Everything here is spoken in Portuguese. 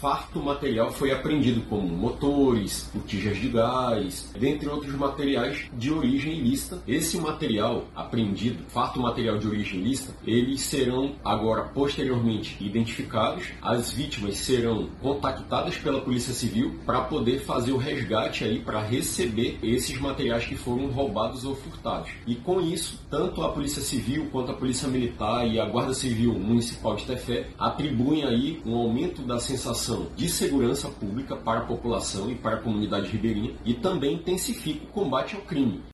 farto material foi apreendido, como motores, botijas de gás, dentre outros materiais de origem ilícita. Esse material apreendido, farto material de origem ilícita, eles serão agora posteriormente identificados, as vítimas serão contactadas pela Polícia Civil para poder fazer o resgate aí, para receber esses materiais que foram roubados ou furtados. E com isso, tanto a Polícia Civil quanto a Polícia Militar e a Guarda Civil Municipal de Tefé atribuem aí um aumento da sensação de segurança pública para a população e para a comunidade ribeirinha, e também intensifica o combate ao crime.